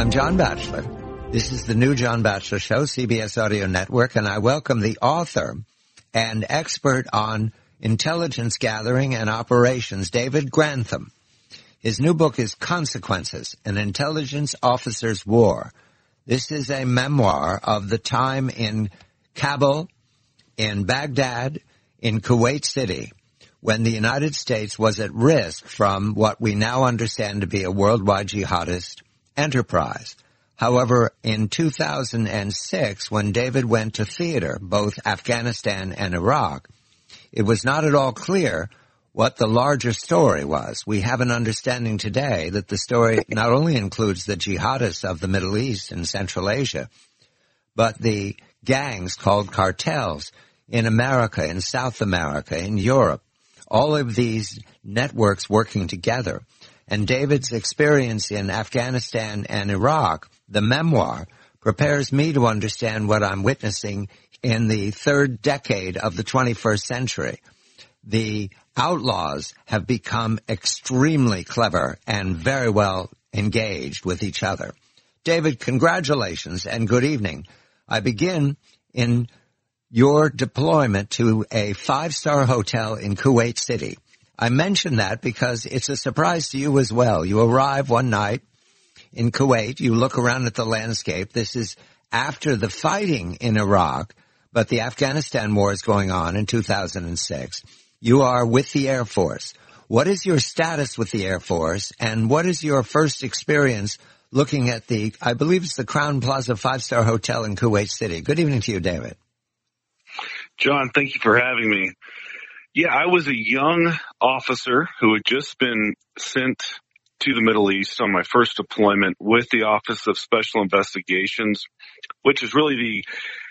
I'm John Batchelor. This is the new John Batchelor Show, CBS Audio Network, and I welcome the author and expert on intelligence gathering and operations, David Grantham. His new book is Consequences, An Intelligence Officer's War. This is a memoir of the time in Kabul, in Baghdad, in Kuwait City, when the United States was at risk from what we now understand to be a worldwide jihadist enterprise. However, in 2006, when David went to theater, both Afghanistan and Iraq, it was not at all clear what the larger story was. We have an understanding today that the story not only includes the jihadists of the Middle East and Central Asia, but the gangs called cartels in America, in South America, in Europe, all of these networks working together. And David's experience in Afghanistan and Iraq, the memoir, prepares me to understand what I'm witnessing in the third decade of the 21st century. The outlaws have become extremely clever and very well engaged with each other. David, congratulations and good evening. I begin in your deployment to a five-star hotel in Kuwait City. I mention that because it's a surprise to you as well. You arrive one night in Kuwait. You look around at the landscape. This is after the fighting in Iraq, but the Afghanistan war is going on in 2006. You are with the Air Force. What is your status with the Air Force, and what is your first experience looking at the, I believe it's the Crown Plaza five-star hotel in Kuwait City? Good evening to you, David. John, thank you for having me. Yeah, I was a young officer who had just been sent to the Middle East on my first deployment with the Office of Special Investigations, which is really the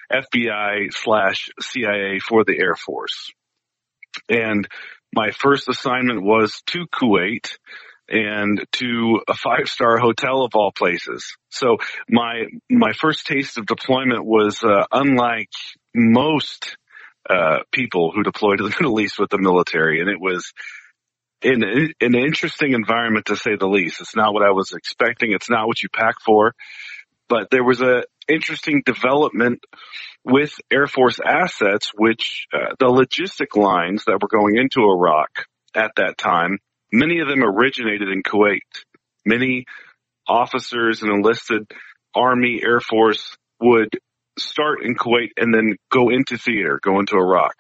FBI/CIA for the Air Force. And my first assignment was to Kuwait and to a five-star hotel of all places. So my first taste of deployment was unlike most people who deploy to the Middle East with the military. And it was in an interesting environment, to say the least. It's not what I was expecting. It's not what you pack for. But there was a interesting development with Air Force assets, which the logistic lines that were going into Iraq at that time, many of them originated in Kuwait. Many officers and enlisted Army, Air Force would start in Kuwait and then go into theater, go into Iraq.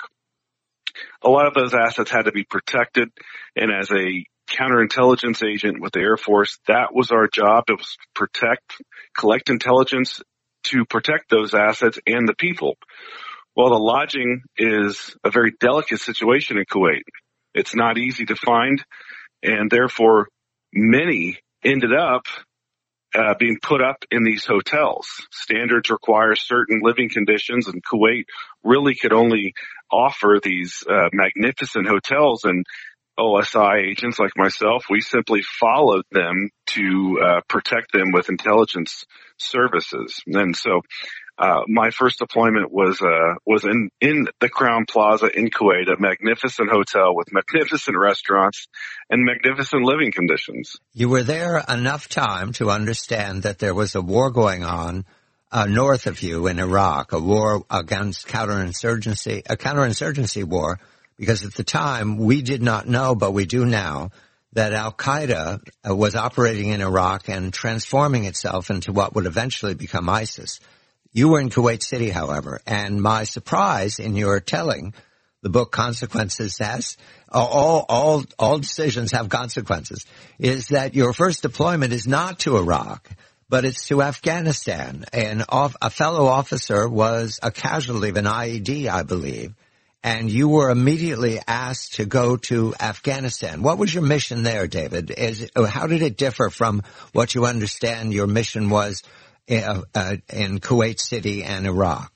A lot of those assets had to be protected, and as a counterintelligence agent with the Air Force, that was our job. It was collect intelligence to protect those assets and the people. Well, the lodging is a very delicate situation in Kuwait. It's not easy to find, and therefore many ended up being put up in these hotels. Standards require certain living conditions, and Kuwait really could only offer these magnificent hotels, and OSI agents like myself, we simply followed them to protect them with intelligence services. And so my first deployment was in the Crown Plaza in Kuwait, a magnificent hotel with magnificent restaurants and magnificent living conditions. You were there enough time to understand that there was a war going on north of you in Iraq, a war against counterinsurgency, a counterinsurgency war, because at the time we did not know, but we do now, that Al-Qaeda was operating in Iraq and transforming itself into what would eventually become ISIS. You were in Kuwait City, however, and my surprise in your telling the book Consequences has, all decisions have consequences, is that your first deployment is not to Iraq, but it's to Afghanistan. And a fellow officer was a casualty of an IED, I believe, and you were immediately asked to go to Afghanistan. What was your mission there, David? How did it differ from what you understand your mission was in Kuwait City and Iraq?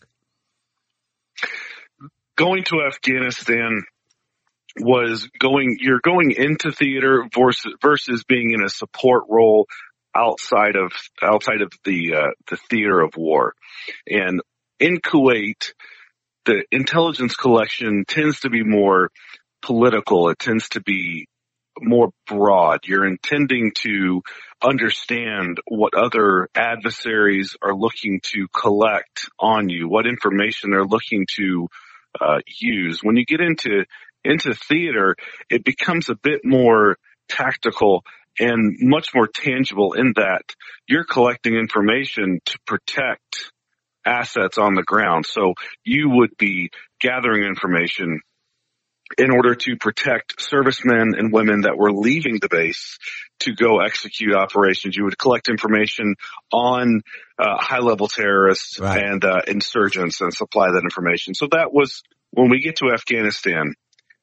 Going to Afghanistan you're going into theater versus being in a support role outside of the theater of war. And in Kuwait, the intelligence collection tends to be more political. It tends to be more broad. You're intending to understand what other adversaries are looking to collect on you, what information they're looking to use. When you get into theater, it becomes a bit more tactical and much more tangible in that you're collecting information to protect assets on the ground. So you would be gathering information in order to protect servicemen and women that were leaving the base to go execute operations. You would collect information on high-level terrorists and insurgents and supply that information. So that was, when we get to Afghanistan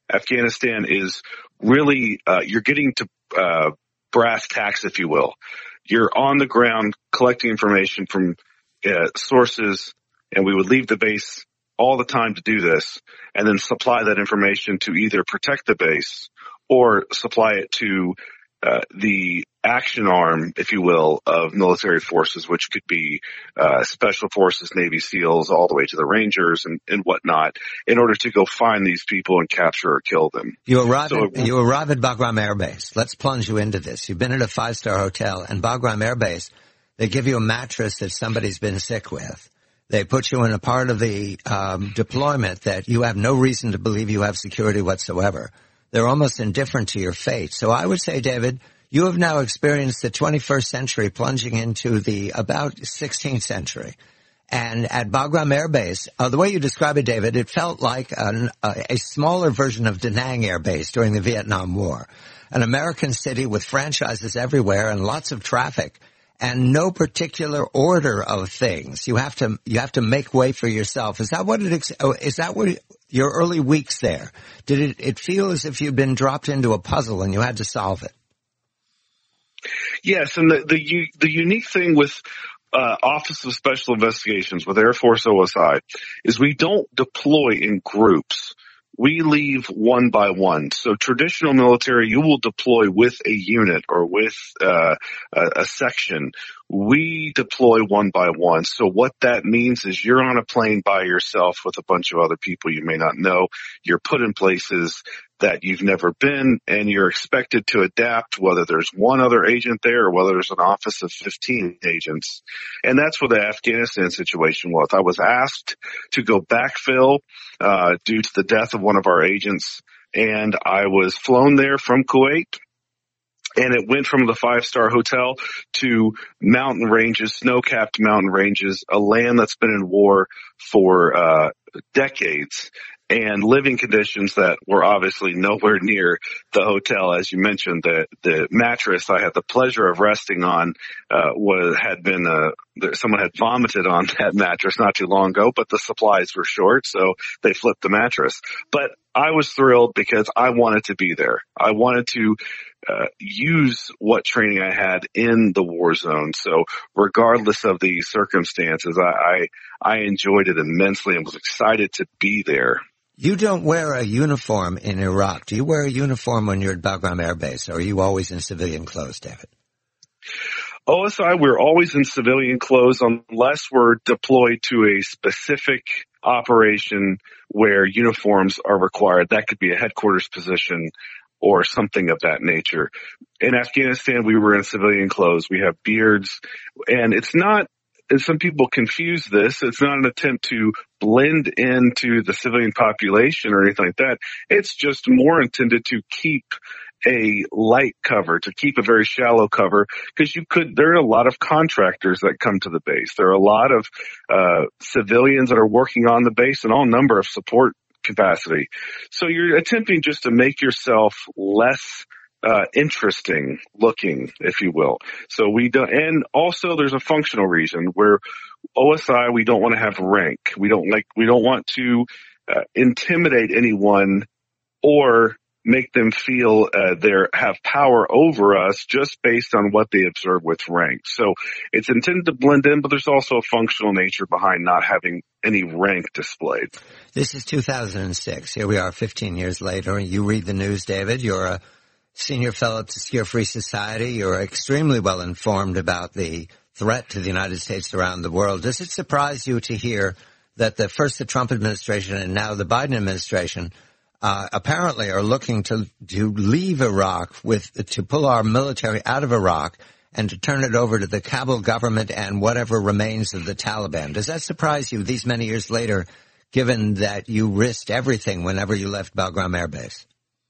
is really, you're getting to brass tacks, if you will. You're on the ground collecting information from sources, and we would leave the base all the time to do this, and then supply that information to either protect the base or supply it to the action arm, if you will, of military forces, which could be special forces, Navy SEALs, all the way to the Rangers and whatnot, in order to go find these people and capture or kill them. You arrive at Bagram Air Base. Let's plunge you into this. You've been at a 5-star hotel, and Bagram Air Base, they give you a mattress that somebody's been sick with. They put you in a part of the deployment that you have no reason to believe you have security whatsoever. They're almost indifferent to your fate. So I would say, David, you have now experienced the 21st century plunging into the about 16th century. And at Bagram Air Base, the way you describe it, David, it felt like a smaller version of Da Nang Air Base during the Vietnam War. An American city with franchises everywhere and lots of traffic. And no particular order of things. You have to make way for yourself. Is that what your early weeks there? Did it feel as if you'd been dropped into a puzzle and you had to solve it? Yes, and the unique thing with Office of Special Investigations with Air Force OSI is we don't deploy in groups. We leave one by one. So traditional military, you will deploy with a unit or with a section. We deploy one by one. So what that means is you're on a plane by yourself with a bunch of other people you may not know. You're put in places that you've never been, and you're expected to adapt, whether there's one other agent there or whether there's an office of 15 agents. And that's what the Afghanistan situation was. I was asked to go backfill due to the death of one of our agents, and I was flown there from Kuwait. And it went from the 5-star hotel to mountain ranges, snow-capped mountain ranges, a land that's been in war for decades, and living conditions that were obviously nowhere near the hotel. As you mentioned, the mattress I had the pleasure of resting on someone had vomited on that mattress not too long ago, but the supplies were short, so they flipped the mattress. But I was thrilled because I wanted to be there. I wanted to use what training I had in the war zone. So regardless of the circumstances, I enjoyed it immensely and was excited to be there. You don't wear a uniform in Iraq. Do you wear a uniform when you're at Bagram Air Base, or are you always in civilian clothes, David? OSI, we're always in civilian clothes unless we're deployed to a specific operation where uniforms are required. That could be a headquarters position or something of that nature. In Afghanistan, we were in civilian clothes. We have beards, and it's not, and some people confuse this, it's not an attempt to blend into the civilian population or anything like that. It's just more intended to keep a light cover, to keep a very shallow cover, because there are a lot of contractors that come to the base. There are a lot of civilians that are working on the base and all number of support capacity. So you're attempting just to make yourself less interesting looking, if you will. So we don't, and also there's a functional reason where OSI, we don't want to have rank. We don't want to intimidate anyone or make them feel they have power over us just based on what they observe with rank. So it's intended to blend in, but there's also a functional nature behind not having any rank displayed. This is 2006. Here we are 15 years later. You read the news, David. You're a senior fellow at the Secure Free Society. You're extremely well informed about the threat to the United States around the world. Does it surprise you to hear that first the Trump administration and now the Biden administration apparently are looking to leave Iraq to pull our military out of Iraq and to turn it over to the Kabul government and whatever remains of the Taliban. Does that surprise you these many years later, given that you risked everything whenever you left Bagram Air Base?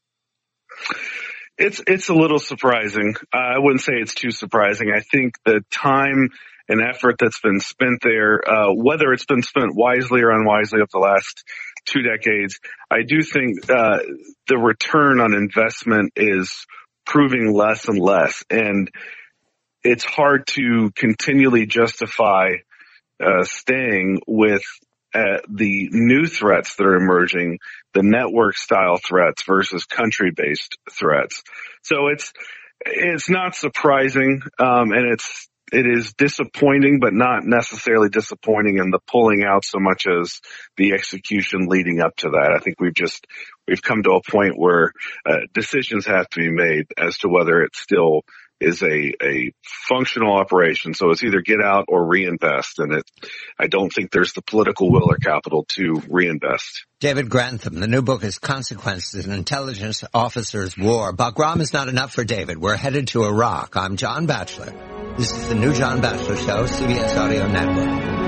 It's a little surprising. I wouldn't say it's too surprising. I think the time and effort that's been spent there, whether it's been spent wisely or unwisely over the last 2 decades, I do think the return on investment is proving less and less. And it's hard to continually justify staying with the new threats that are emerging, the network-style threats versus country-based threats. So it's not surprising, and it is disappointing, but not necessarily disappointing in the pulling out so much as the execution leading up to that. I think we've come to a point where decisions have to be made as to whether it still is a functional operation. So it's either get out or reinvest. And I don't think there's the political will or capital to reinvest. David Grantham, the new book is Consequences, an Intelligence Officer's War. Bagram is not enough for David. We're headed to Iraq. I'm John Batchelor. This is the new John Batchelor Show, CBS Audio Network.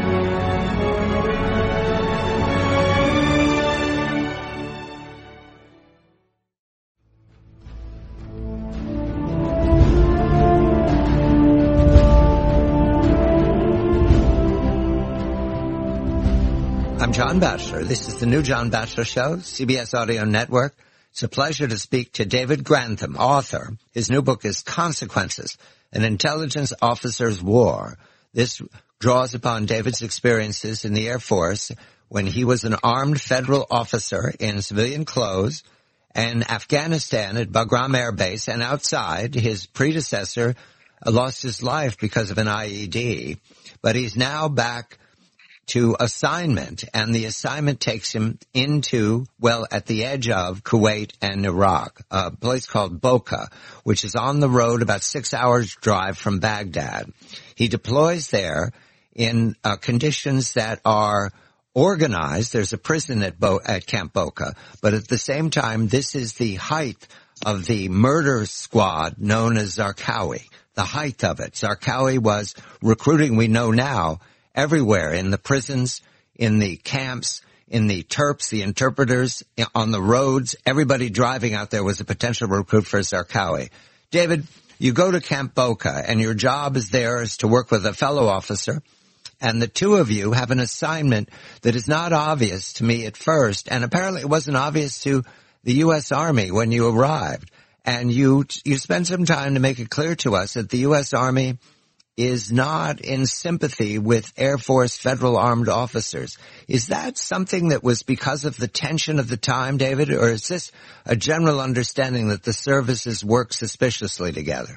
I'm John Batchelor. This is the new John Batchelor Show, CBS Audio Network. It's a pleasure to speak to David Grantham, author. His new book is Consequences, an Intelligence Officer's War. This draws upon David's experiences in the Air Force when he was an armed federal officer in civilian clothes in Afghanistan at Bagram Air Base, and outside, his predecessor lost his life because of an IED. But he's now back to assignment, and the assignment takes him into, at the edge of Kuwait and Iraq, a place called Boca, which is on the road about 6 hours drive from Baghdad. He deploys there in conditions that are organized. There's a prison at Camp Boca, but at the same time, this is the height of the murder squad known as Zarqawi, the height of it. Zarqawi was recruiting, we know now, everywhere, in the prisons, in the camps, in the terps, the interpreters, on the roads. Everybody driving out there was a potential recruit for Zarqawi. David, you go to Camp Boca, and your job is to work with a fellow officer, and the two of you have an assignment that is not obvious to me at first, and apparently it wasn't obvious to the U.S. Army when you arrived. And you spent some time to make it clear to us that the U.S. Army is not in sympathy with Air Force federal armed officers. Is that something that was because of the tension of the time, David, or is this a general understanding that the services work suspiciously together?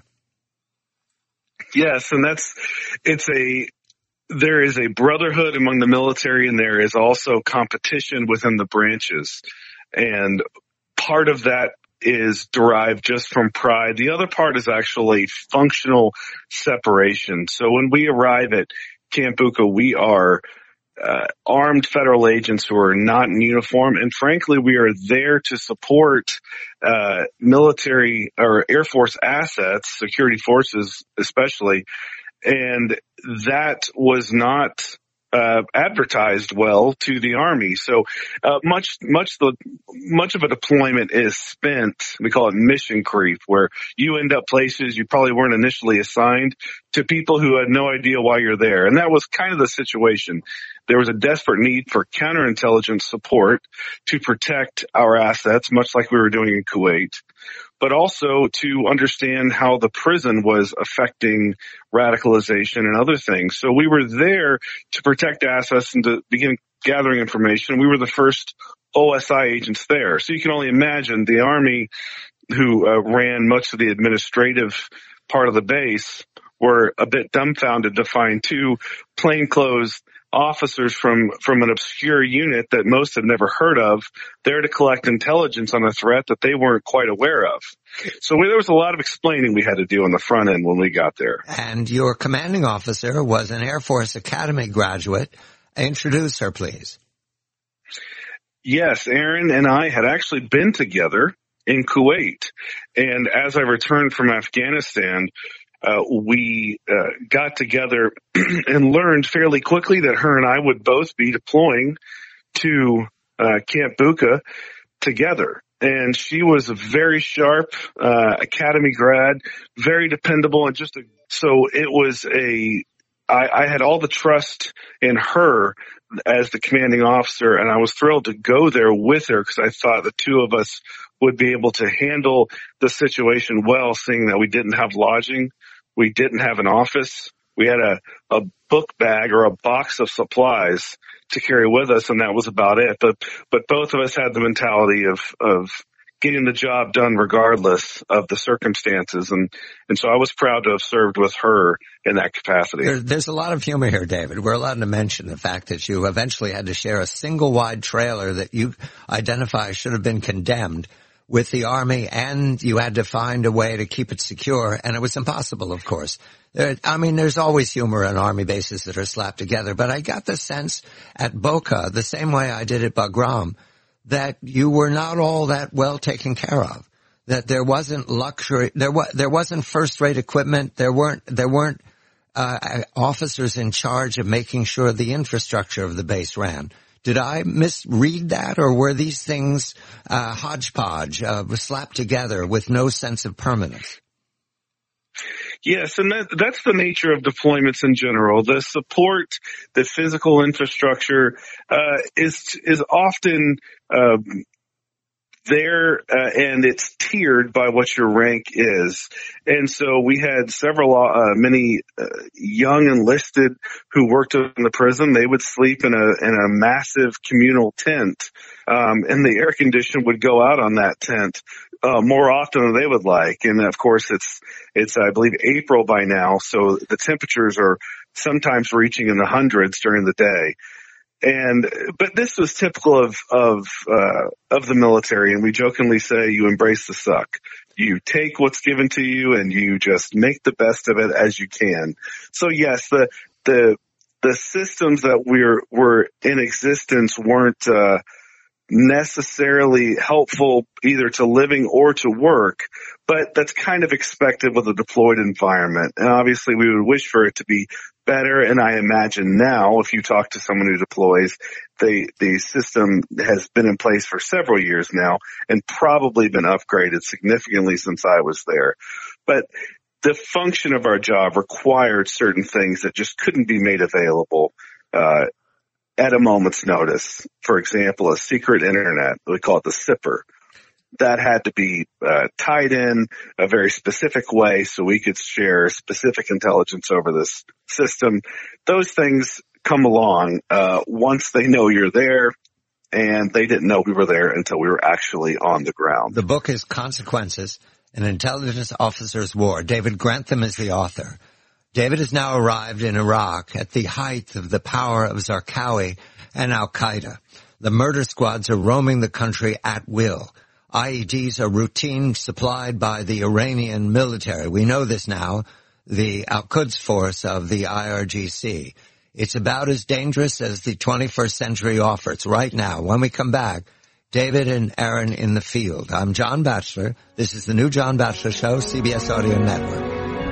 Yes, and there is a brotherhood among the military, and there is also competition within the branches. And part of that is derived just from pride. The other part is actually functional separation. So when we arrive at Camp Boca, we are armed federal agents who are not in uniform, and frankly, we are there to support military or Air Force assets, security forces especially, and that was not advertised well to the Army. So much of a deployment is spent, we call it mission creep, where you end up places you probably weren't initially assigned to people who had no idea why you're there. And that was kind of the situation. There was a desperate need for counterintelligence support to protect our assets, much like we were doing in Kuwait, but also to understand how the prison was affecting radicalization and other things. So we were there to protect assets and to begin gathering information. We were the first OSI agents there. So you can only imagine the Army, who ran much of the administrative part of the base, were a bit dumbfounded to find two plainclothes officers from an obscure unit that most had never heard of there to collect intelligence on a threat that they weren't quite aware of. So there was a lot of explaining we had to do on the front end when we got there. And your commanding officer was an Air Force Academy graduate. Introduce her, please. Yes, Aaron and I had actually been together in Kuwait. And as I returned from Afghanistan, we got together and learned fairly quickly that her and I would both be deploying to Camp Bucca together. And she was a very sharp academy grad, very dependable, and so it was I had all the trust in her as the commanding officer, and I was thrilled to go there with her because I thought the two of us would be able to handle the situation well, seeing that we didn't have lodging, we didn't have an office, we had a book bag or a box of supplies to carry with us, and that was about it. But both of us had the mentality of getting the job done regardless of the circumstances, and so I was proud to have served with her in that capacity. There's a lot of humor here, David. We're allowed to mention the fact that you eventually had to share a single wide trailer that you identify should have been condemned with the Army, and you had to find a way to keep it secure, and it was impossible, of course. There's always humor on Army bases that are slapped together, but I got the sense at Boca, the same way I did at Bagram, that you were not all that well taken care of, that there wasn't luxury, there wasn't first-rate equipment, there weren't officers in charge of making sure the infrastructure of the base ran. Did I misread that, or were these things hodgepodge, slapped together with no sense of permanence? Yes, and that's the nature of deployments in general. The support, the physical infrastructure is often there, and it's tiered by what your rank is. And so we had many young enlisted who worked in the prison. They would sleep in a massive communal tent, and the air condition would go out on that tent more often than they would like. And of course, it's I believe April by now, so the temperatures are sometimes reaching in the hundreds during the day. But this was typical of the military, and we jokingly say you embrace the suck. You take what's given to you and you just make the best of it as you can. So yes, the systems that were in existence weren't necessarily helpful either to living or to work, but that's kind of expected with a deployed environment. And obviously we would wish for it to be better. And I imagine now, if you talk to someone who deploys, the system has been in place for several years now and probably been upgraded significantly since I was there. But the function of our job required certain things that just couldn't be made available at a moment's notice. For example, a secret internet, we call it the SIPR, that had to be tied in a very specific way so we could share specific intelligence over this system. Those things come along once they know you're there, and they didn't know we were there until we were actually on the ground. The book is Consequences, an Intelligence Officer's War. David Grantham is the author. David has now arrived in Iraq at the height of the power of Zarqawi and al-Qaeda. The murder squads are roaming the country at will. IEDs are routine supplied by the Iranian military. We know this now, the Al-Quds force of the IRGC. It's about as dangerous as the 21st century offers right now. When we come back, David and Aaron in the field. I'm John Batchelor. This is the new John Batchelor Show, CBS Audio Network.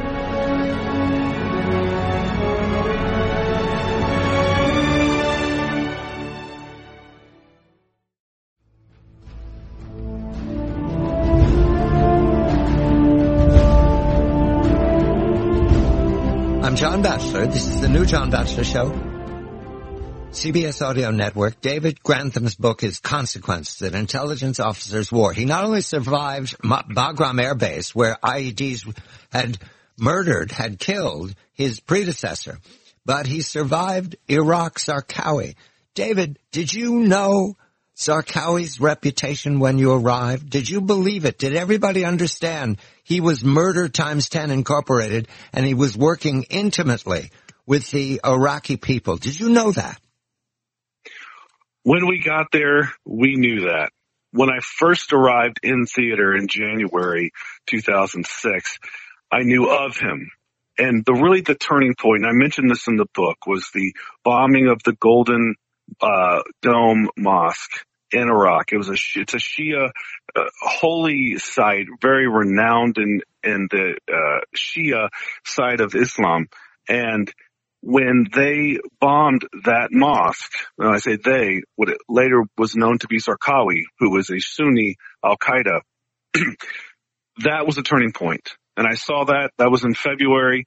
I'm John Batchelor. This is the new John Batchelor Show, CBS Audio Network. David Grantham's book is Consequences, an Intelligence Officer's War. He not only survived Bagram Air Base, where IEDs had killed his predecessor, but he survived Iraq's Zarqawi. David, did you know Zarqawi's reputation when you arrived? Did you believe it? Did everybody understand he was Murder Times 10 Incorporated and he was working intimately with the Iraqi people? Did you know that? When we got there, we knew that. When I first arrived in theater in January 2006, I knew of him. And the turning point, and I mentioned this in the book, was the bombing of the Golden Dome Mosque in Iraq. It's a Shia holy site, very renowned in the Shia side of Islam. And when they bombed that mosque, I say they, what it later was known to be Zarqawi, who was a Sunni Al-Qaeda, that was a turning point. And I saw that. That was in February.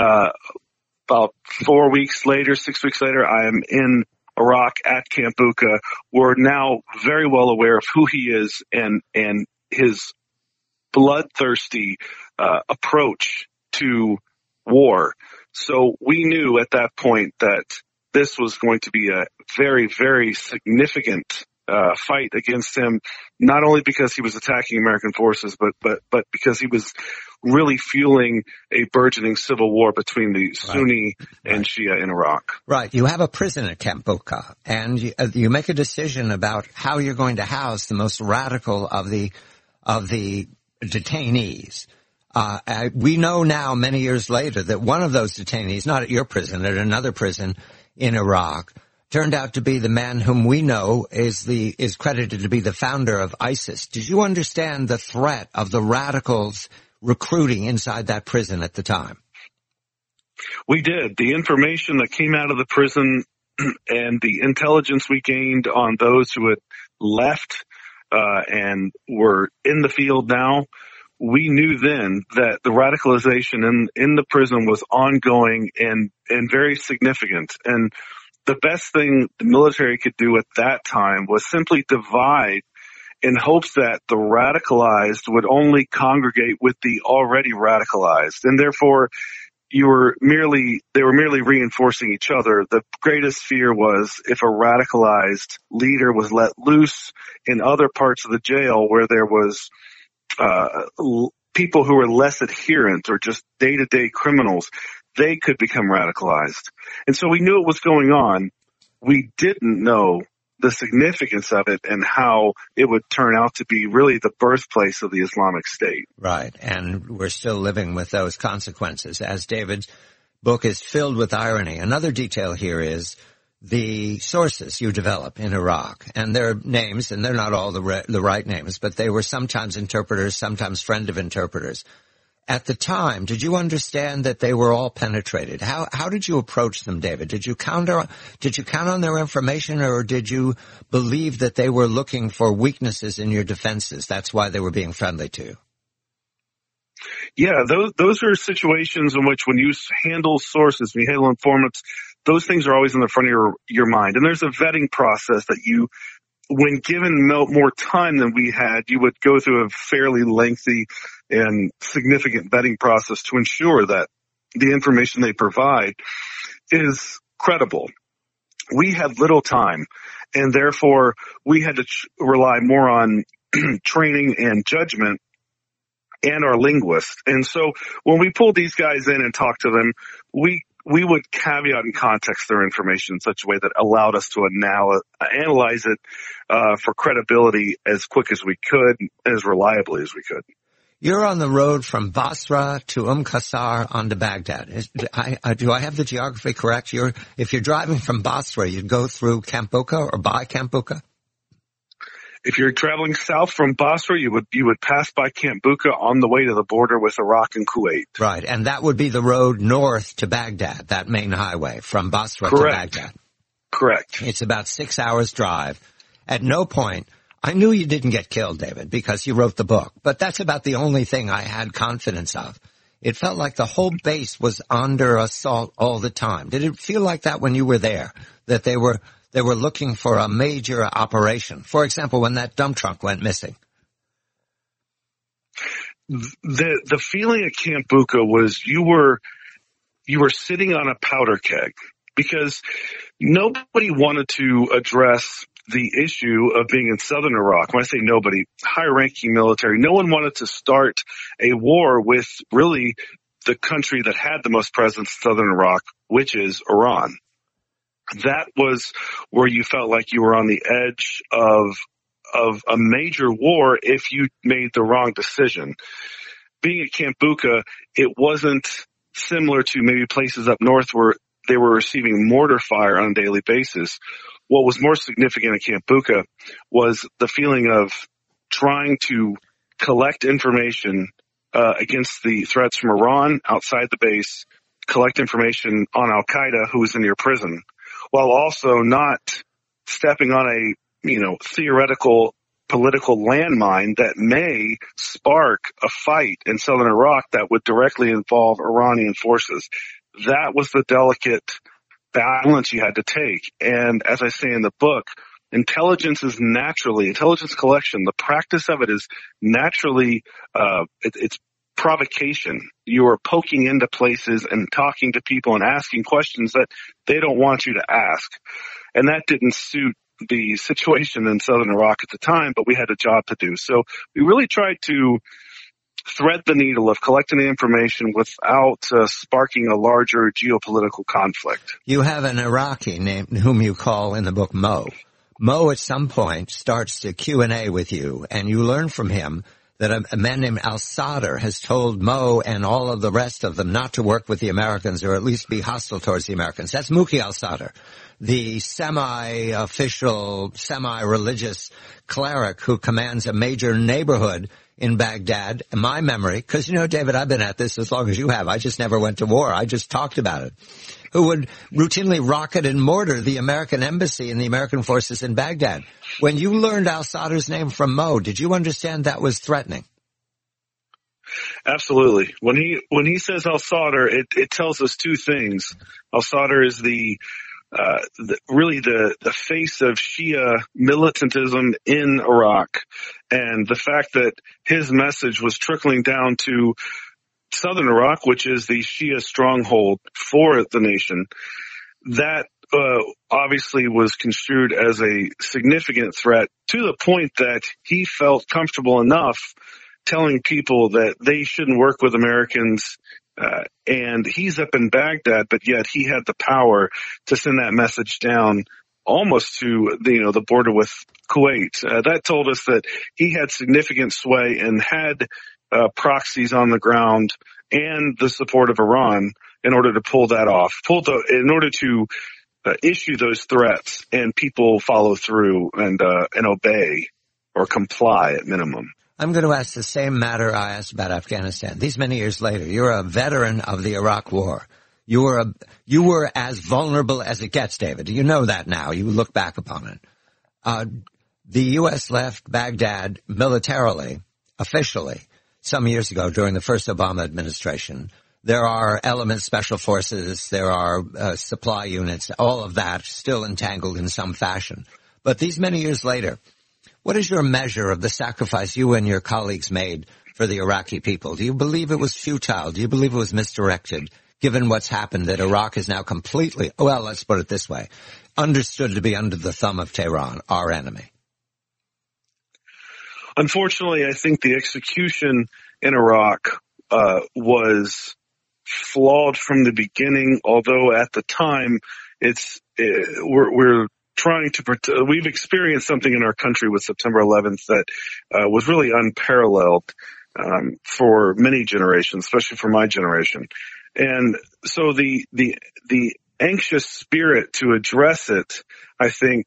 About 6 weeks later, I am in Iraq at Camp Bucca. We're now very well aware of who he is and his bloodthirsty approach to war. So we knew at that point that this was going to be a very, very significant fight against him, not only because he was attacking American forces, but because he was really fueling a burgeoning civil war between the Sunni and Shia in Iraq. Right. You have a prison at Camp Bucca, and you make a decision about how you're going to house the most radical of the detainees. We know now, many years later, that one of those detainees, not at your prison, at another prison in Iraq, turned out to be the man whom we know is credited to be the founder of ISIS. Did you understand the threat of the radicals recruiting inside that prison at the time? We did. The information that came out of the prison and the intelligence we gained on those who had left and were in the field now, we knew then that the radicalization in the prison was ongoing and very significant. And the best thing the military could do at that time was simply divide in hopes that the radicalized would only congregate with the already radicalized. And therefore, they were merely reinforcing each other. The greatest fear was if a radicalized leader was let loose in other parts of the jail where there was people who were less adherent or just day-to-day criminals, they could become radicalized. And so we knew it was going on. We didn't know the significance of it and how it would turn out to be really the birthplace of the Islamic State. Right. And we're still living with those consequences. As David's book is filled with irony, another detail here is the sources you develop in Iraq. And their names, and they're not all the right names, but they were sometimes interpreters, sometimes friend of interpreters. At the time, did you understand that they were all penetrated? How did you approach them, David? Did you count on their information, or did you believe that they were looking for weaknesses in your defenses? That's why they were being friendly to you. Yeah, those are situations in which when you handle sources, when you handle informants, those things are always in the front of your mind. And there's a vetting process that when given more time than we had, you would go through a fairly lengthy and significant vetting process to ensure that the information they provide is credible. We had little time, and therefore we had to rely more on training and judgment and our linguists. And so when we pulled these guys in and talked to them, we would caveat and context their information in such a way that allowed us to analyze it for credibility as quick as we could, as reliably as we could. You're on the road from Basra to Qasr on to Baghdad. Do I have the geography correct? If you're driving from Basra, you'd go through Camp Bucca or by Camp Bucca? If you're traveling south from Basra, you would pass by Camp Bucca on the way to the border with Iraq and Kuwait. Right, and that would be the road north to Baghdad, that main highway from Basra to Baghdad. Correct. It's about 6 hours drive. At no point, I knew you didn't get killed, David, because you wrote the book, but that's about the only thing I had confidence of. It felt like the whole base was under assault all the time. Did it feel like that when you were there, that they were looking for a major operation? For example, when that dump truck went missing. The feeling at Camp Bucca was you were sitting on a powder keg, because nobody wanted to address the issue of being in southern Iraq. When I say nobody, high-ranking military, no one wanted to start a war with really the country that had the most presence in southern Iraq, which is Iran. That was where you felt like you were on the edge of a major war if you made the wrong decision. Being at Camp Bucca, it wasn't similar to maybe places up north where they were receiving mortar fire on a daily basis. What was more significant at Camp Bucca was the feeling of trying to collect information against the threats from Iran outside the base, collect information on Al-Qaeda, who was in your prison, while also not stepping on a, theoretical political landmine that may spark a fight in southern Iraq that would directly involve Iranian forces. That was the delicate balance you had to take. And as I say in the book, intelligence collection, the practice of it is naturally, it's provocation. You are poking into places and talking to people and asking questions that they don't want you to ask. And that didn't suit the situation in southern Iraq at the time, but we had a job to do. So we really tried to thread the needle of collecting the information without sparking a larger geopolitical conflict. You have an Iraqi named whom you call in the book Mo. Mo at some point starts to Q&A with you, and you learn from him that a man named al-Sadr has told Mo and all of the rest of them not to work with the Americans, or at least be hostile towards the Americans. That's Muki al-Sadr, the semi-official, semi-religious cleric who commands a major neighborhood in Baghdad. In my memory, because, David, I've been at this as long as you have. I just never went to war. I just talked about it. Who would routinely rocket and mortar the American embassy and the American forces in Baghdad. When you learned al-Sadr's name from Mo, did you understand that was threatening? Absolutely. When he says al-Sadr, it tells us two things. Al-Sadr is really the face of Shia militantism in Iraq, and the fact that his message was trickling down to southern Iraq, which is the Shia stronghold for the nation, that obviously was construed as a significant threat, to the point that he felt comfortable enough telling people that they shouldn't work with Americans. And he's up in Baghdad, but yet he had the power to send that message down almost to the border with Kuwait. That told us that he had significant sway and had proxies on the ground and the support of Iran in order to pull that off, in order to issue those threats, and people follow through and obey or comply at minimum. I'm going to ask the same matter I asked about Afghanistan. These many years later, you're a veteran of the Iraq War. You were as vulnerable as it gets, David. You know that now. You look back upon it. The U.S. left Baghdad militarily, officially, some years ago during the first Obama administration. There are elements, special forces, there are supply units, all of that still entangled in some fashion. But these many years later, what is your measure of the sacrifice you and your colleagues made for the Iraqi people? Do you believe it was futile? Do you believe it was misdirected, given what's happened, that Iraq is now completely, well, let's put it this way, understood to be under the thumb of Tehran, our enemy? Unfortunately, I think the execution in Iraq was flawed from the beginning, although at the time we're trying to we've experienced something in our country with September 11th that was really unparalleled for many generations, especially for my generation. And so the anxious spirit to address it, I think,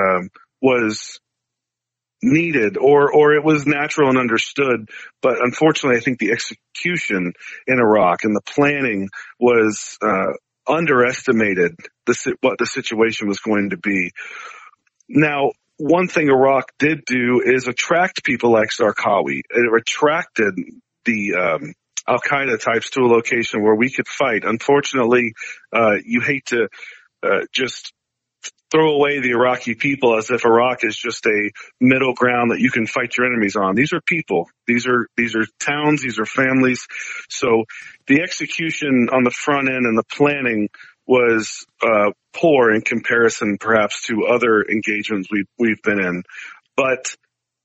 was needed, or it was natural and understood. But unfortunately, I think the execution in Iraq and the planning was underestimated what the situation was going to be. Now, one thing Iraq did do is attract people like Zarqawi. It attracted the Al-Qaeda types to a location where we could fight. Unfortunately, you hate to just throw away the Iraqi people as if Iraq is just a middle ground that you can fight your enemies on. These are people. These are towns. These are families. So the execution on the front end and the planning was poor in comparison, perhaps, to other engagements we've been in. But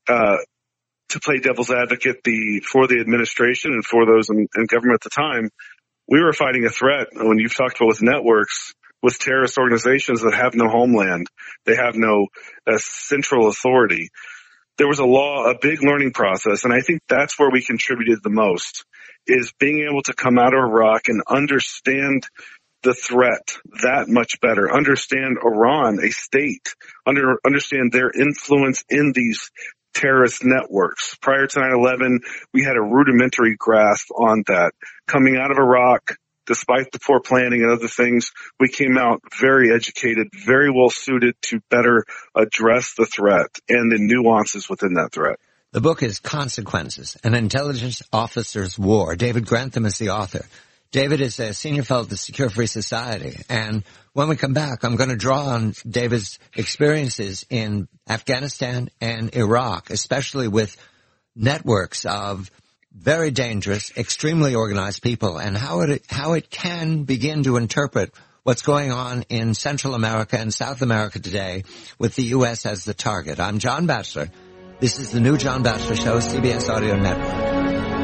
to play devil's advocate for the administration and for those in government at the time, we were fighting a threat. When you've talked about with networks, with terrorist organizations that have no homeland, they have no central authority. There was a big learning process, and I think that's where we contributed the most, is being able to come out of Iraq and understand the threat that much better, understand Iran, a state, understand their influence in these terrorist networks. Prior to 9/11, we had a rudimentary grasp on that. Coming out of Iraq, despite the poor planning and other things, we came out very educated, very well suited to better address the threat and the nuances within that threat. The book is Consequences, An Intelligence Officer's War. David Grantham is the author. David is a senior fellow at the Secure Free Society. And when we come back, I'm going to draw on David's experiences in Afghanistan and Iraq, especially with networks of very dangerous, extremely organized people, and how it can begin to interpret what's going on in Central America and South America today with the U.S. as the target. I'm John Batchelor. This is the new John Batchelor Show, CBS Audio Network.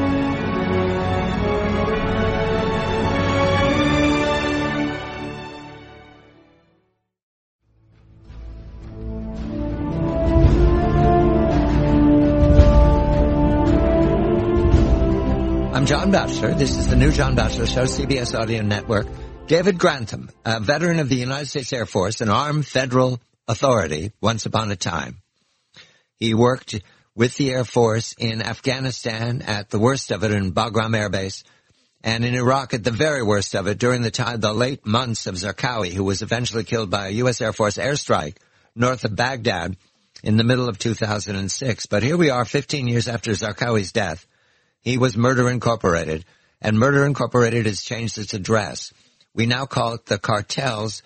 I'm John Batchelor. This is the new John Batchelor Show, CBS Audio Network. David Grantham, a veteran of the United States Air Force, an armed federal authority once upon a time. He worked with the Air Force in Afghanistan at the worst of it in Bagram Air Base, and in Iraq at the very worst of it during the late months of Zarqawi, who was eventually killed by a U.S. Air Force airstrike north of Baghdad in the middle of 2006. But here we are 15 years after Zarqawi's death. He was Murder Incorporated, and Murder Incorporated has changed its address. We now call it the cartels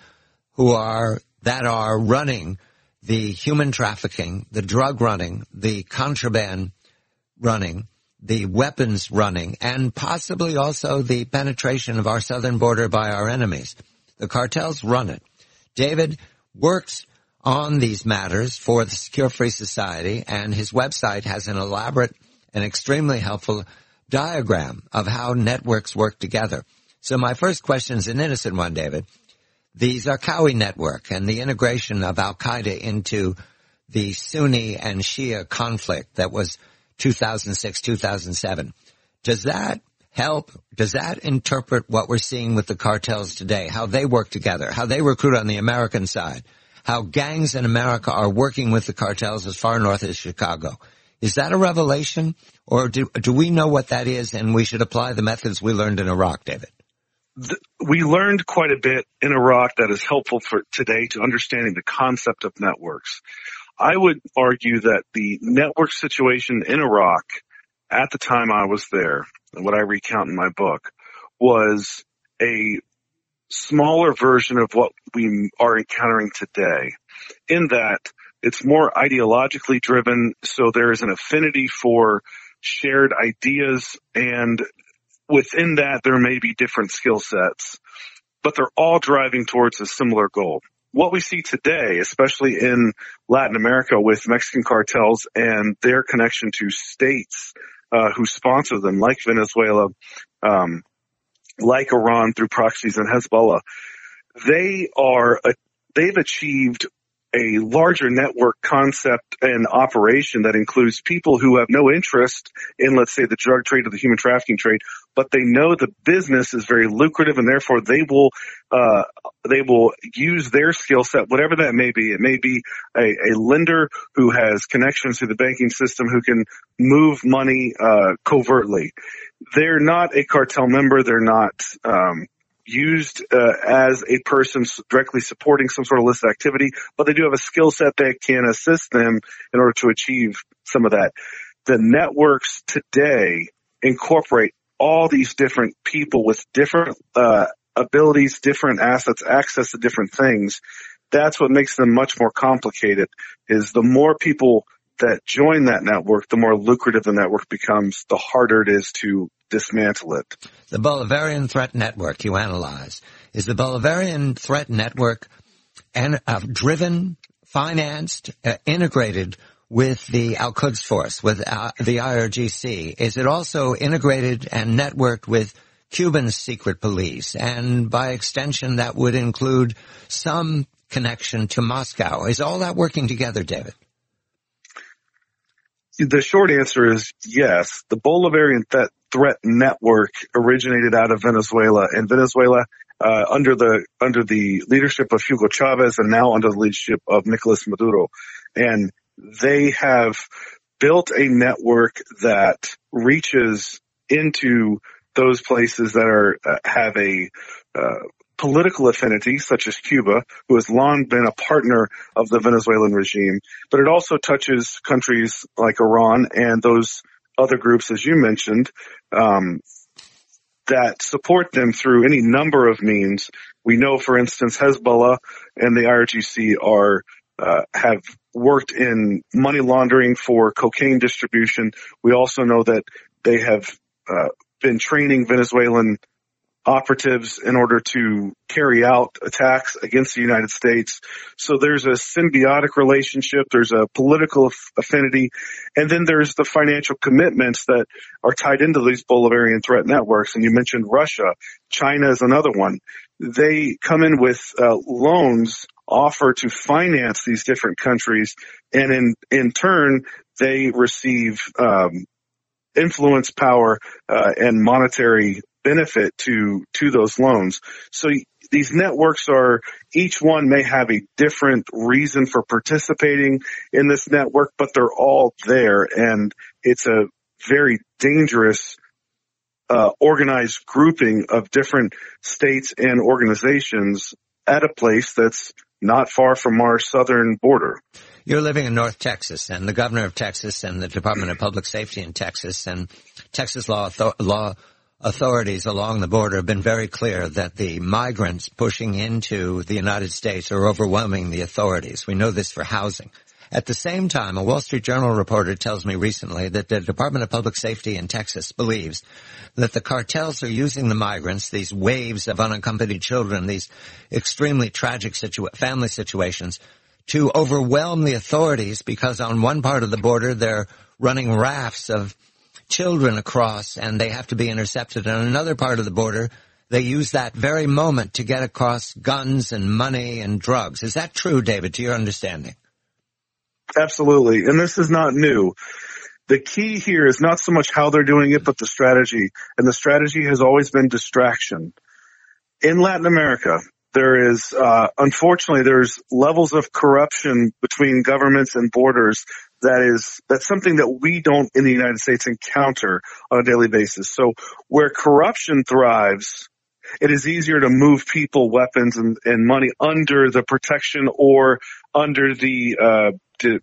that are running the human trafficking, the drug running, the contraband running, the weapons running, and possibly also the penetration of our southern border by our enemies. The cartels run it. David works on these matters for the Secure Free Society, and his website has an elaborate and extremely helpful diagram of how networks work together. So my first question is an innocent one, David. The Zarqawi network and the integration of Al-Qaeda into the Sunni and Shia conflict that was 2006, 2007. Does that help? Does that interpret what we're seeing with the cartels today, how they work together, how they recruit on the American side, how gangs in America are working with the cartels as far north as Chicago? Is that a revelation, or do we know what that is and we should apply the methods we learned in Iraq, David? We learned quite a bit in Iraq that is helpful for today to understanding the concept of networks. I would argue that the network situation in Iraq at the time I was there, and what I recount in my book, was a smaller version of what we are encountering today, in that it's more ideologically driven, so there is an affinity for shared ideas, and within that there may be different skill sets, but they're all driving towards a similar goal. What we see today, especially in Latin America with Mexican cartels and their connection to states who sponsor them, like Venezuela, like Iran through proxies and Hezbollah, they've achieved a larger network concept and operation that includes people who have no interest in, let's say, the drug trade or the human trafficking trade, but they know the business is very lucrative, and therefore they will use their skill set, whatever that may be. It may be a lender who has connections to the banking system who can move money covertly. They're not a cartel member. They're not used as a person directly supporting some sort of illicit activity, but they do have a skill set that can assist them in order to achieve some of that. The networks today incorporate all these different people with different abilities, different assets, access to different things. That's what makes them much more complicated, is the more people that join that network, the more lucrative the network becomes, the harder it is to dismantle it. The Bolivarian Threat Network you analyze. Is the Bolivarian Threat Network driven, financed, integrated with the Al-Quds Force, with the IRGC? Is it also integrated and networked with Cuban secret police? And by extension, that would include some connection to Moscow. Is all that working together, David? The short answer is yes. The Bolivarian Threat Network originated out of Venezuela, and Venezuela under the leadership of Hugo Chavez and now under the leadership of Nicolas Maduro. And they have built a network that reaches into those places that are have a political affinity, such as Cuba, who has long been a partner of the Venezuelan regime. But it also touches countries like Iran and those other groups, as you mentioned, that support them through any number of means. We know, for instance, Hezbollah and the IRGC have worked in money laundering for cocaine distribution. We also know that they have been training Venezuelan operatives in order to carry out attacks against the United States. So there's a symbiotic relationship, there's a political affinity, and then there's the financial commitments that are tied into these Bolivarian threat networks. And you mentioned Russia. China is another one. They come in with loans offer to finance these different countries, and in turn, they receive influence, power, and monetary benefit to those loans. So these networks each one may have a different reason for participating in this network, but they're all there, and it's a very dangerous organized grouping of different states and organizations at a place that's not far from our southern border. You're living in North Texas, and the governor of Texas and the Department of Public Safety in Texas and Texas law authorities along the border have been very clear that the migrants pushing into the United States are overwhelming the authorities. We know this for housing. At the same time, a Wall Street Journal reporter tells me recently that the Department of Public Safety in Texas believes that the cartels are using the migrants, these waves of unaccompanied children, these extremely tragic family situations, to overwhelm the authorities, because on one part of the border they're running rafts of children across and they have to be intercepted. On another part of the border, they use that very moment to get across guns and money and drugs. Is that true, David, to your understanding? Absolutely. And this is not new. The key here is not so much how they're doing it, but the strategy. And the strategy has always been distraction. In Latin America, unfortunately, there's levels of corruption between governments and borders that's something that we don't in the United States encounter on a daily basis. So where corruption thrives, it is easier to move people, weapons, and money under the protection or under the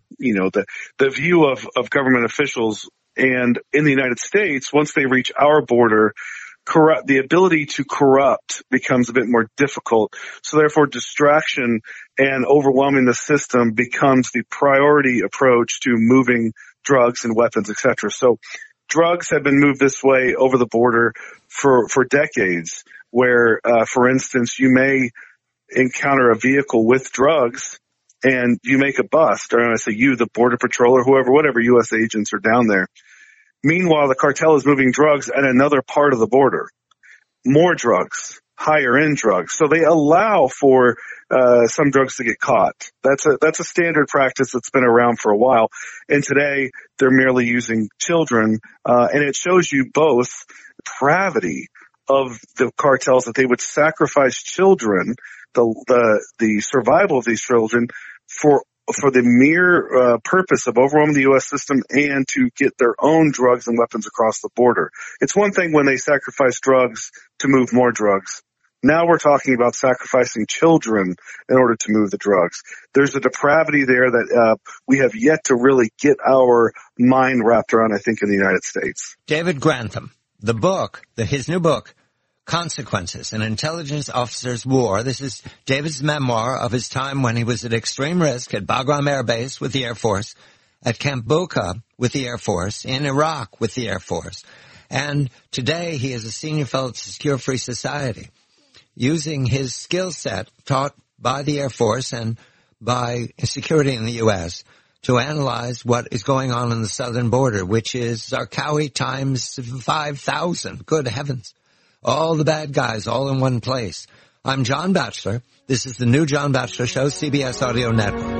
view of government officials. And in the United States, once they reach our border, the ability to corrupt becomes a bit more difficult. So therefore, distraction and overwhelming the system becomes the priority approach to moving drugs and weapons, etc. So drugs have been moved this way over the border for decades, where, for instance, you may encounter a vehicle with drugs and you make a bust, or I say you, the Border Patrol or whatever U.S. agents are down there. Meanwhile, the cartel is moving drugs at another part of the border. More drugs, higher end drugs. So they allow for some drugs to get caught. That's a standard practice that's been around for a while. And today they're merely using children, and it shows you both depravity of the cartels, that they would sacrifice children, the survival of these children, for the mere purpose of overwhelming the U.S. system and to get their own drugs and weapons across the border. It's one thing when they sacrifice drugs to move more drugs. Now we're talking about sacrificing children in order to move the drugs. There's a depravity there that we have yet to really get our mind wrapped around, I think, in the United States. David Grantham, his new book, Consequences, An Intelligence Officer's War. This is David's memoir of his time when he was at extreme risk at Bagram Air Base with the Air Force, at Camp Boka with the Air Force, in Iraq with the Air Force. And today he is a senior fellow at Secure Free Society, using his skill set taught by the Air Force and by security in the U.S. to analyze what is going on the southern border, which is Zarqawi times 5,000. Good heavens. All the bad guys all in one place. I'm John Batchelor. This is the new John Batchelor Show, CBS Audio Network.